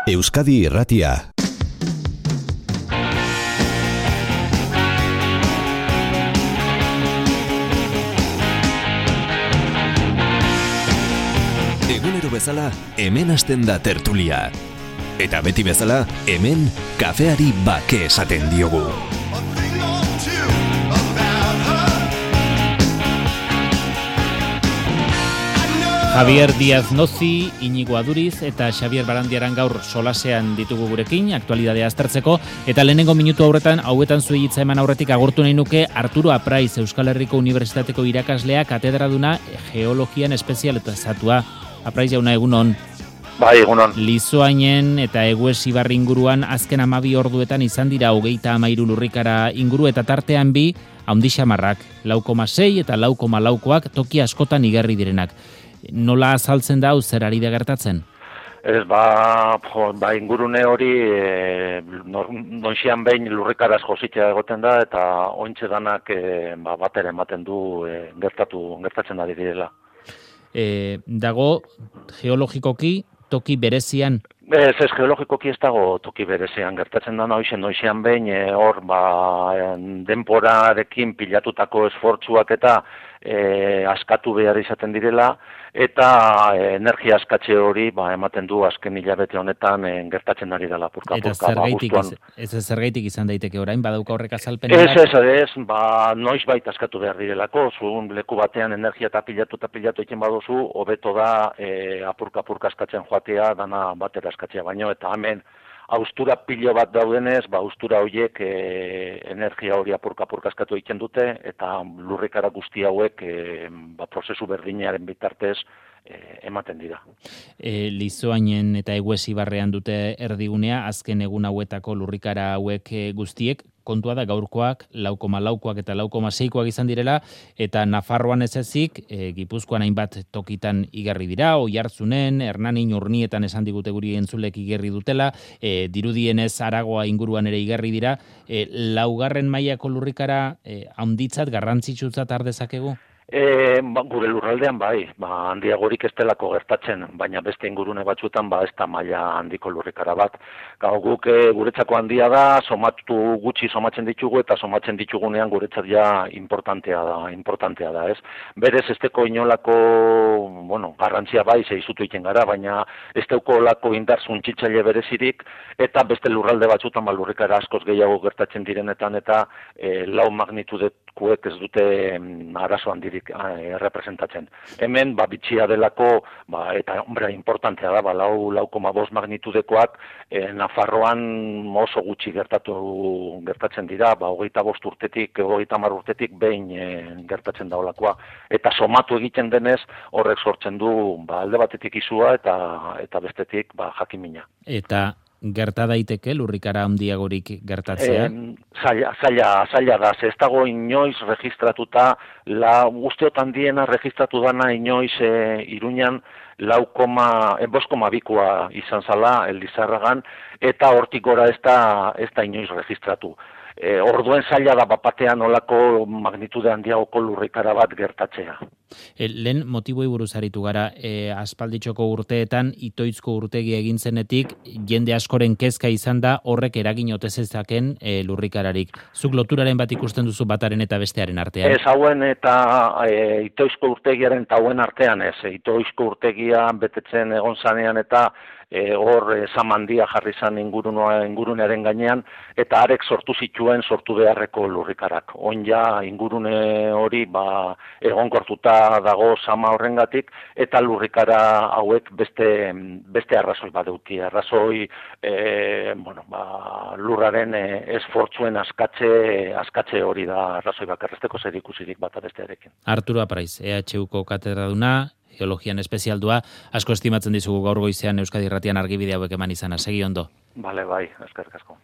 Euskadi Irratia. Egunero bezala, hemen hasten da tertulia. Eta beti bezala, hemen kafeari bake esaten diogu. Javier Díaz Nozi, Iñigo Aduriz eta Xavier Barandiaran gaur solasean ditugu gurekin, aktualidadea aztertzeko, eta lehenengo minutu hauetan zuei hitza eman aurretik agurtu nahi nuke Arturo Apraiz, Euskal Herriko Unibertsitateko irakaslea, katedraduna geologian espezializatua. Apraiz jauna, egunon. Bai, egunon. Lizoainen eta Egues Ibarri inguruan azken 12 orduetan izan dira 33 lurrikara inguru eta tartean bi haundi xamarrak, 4,6 eta 4,4koak toki askotan igarri direnak. Nola azaltzen da zer ari da gertatzen? Ez, ingurune hori noixian behin lurrikaraz jositzea egoten da eta ointxe danak batera ematen du gertatzen ari direla. Dago geologikoki toki berezian? Ez geologikoki ez dago toki berezian, gertatzen da noixian behin hor denporarekin pilatutako esfortzuak eta askatu behar izaten direla, eta energia askatze hori ematen du azken hilabete honetan gertatzen ari dela purka-purka. Eta zergaitik izan daiteke orain, badauka horrek azalpen? Ez, noiz baita askatu behar direlako, zuen leku batean energia eta pilatu egiten baduzu, hobeto da apurka-purka askatzen joatea, dana batera askatzea baino, eta hemen haustura pilo bat daudenez, haustura horiek energia hori apurka-apurka askatu egiten dute, eta lurrikara guzti hauek prozesu berdinaren bitartez ematen dira. Lizoainen eta Egues Ibarrean dute erdigunea, azken egun hauetako lurrikara hauek guztiek, kontua da gaurkoak 4,4koak eta 4,6koak izan direla, eta Nafarroan ez ezik, Gipuzkoan hainbat tokitan igarri dira, Oiartzunen, Hernanin, Urnietan esan digute guri entzulek igarri dutela, dirudienez Aragoa inguruan ere igarri dira, 4. mailako lurrikara handitzat, garrantzitsutzat har dezakegu? Gure lurraldean handiagorik ez delako gertatzen, baina beste ingurune batzuetan ez da maila handiko lurrikara bat. Guk guretzako handia da, gutxi somatzen ditugu eta somatzen ditugunean guretzat ja importantea da, ez? Berez ez teko inolako, garrantzia zeizutu egiten gara, baina ez teko olako indar suntsitzaile berezirik, eta beste lurralde batzuetan lurrikara askoz gehiago gertatzen direnetan, eta 4 magnitudekuek ez dute arazo handirik representatzen. Hemen, bitxia delako, eta importantea da, 4,2 magnitudekoak, Nafarroan oso gutxi gertatzen dira, 25 urtetik, 30 urtetik behin gertatzen da olakoa. Eta somatu egiten denez, horrek sortzen du, alde batetik izua eta bestetik jakimina. Eta gerta daiteke lurrikara handiagorik gertatzea? Zaila da, ez dago inoiz registratuta, guztiot handiena registratu dana inoiz Iruñan 5,2koa izan zala Elizarragan, eta hortik gora ez da inoiz registratu. Orduen zaila da bapatean olako magnitude handiagoko lurrikara bat gertatzea. Lehen motiboi buruz aritu gara, aspalditxoko urteetan, Itoizko urtegi egin zenetik, jende askoren kezka izan da horrek eragin otezezaken lurrikararik. Zuk loturaren bat ikusten duzu bataren eta bestearen artean? Ez hauen eta Itoizko urtegiaren eta hauen artean ez. Itoizko urtegia betetzen egon zanean eta hor zamandia jarri zan ingurunearen gainean, eta arek sortu beharreko lurrikarak. Ja ingurune hori egonkortuta dago zama horrengatik, eta lurrikara hauek beste arrazoi badeuki. Arrazoi lurraren esfortzuen askatze hori da arrazoi bakarrezteko zer ikusirik bata bestearekin. Arturo Apraiz, EHUko katedraduna, geologian espezialdua, asko estimatzen dizugu gaur goizean Euskadi Irratian argibide hauek eman izana. Segi ondo. Bale, eskerrik asko.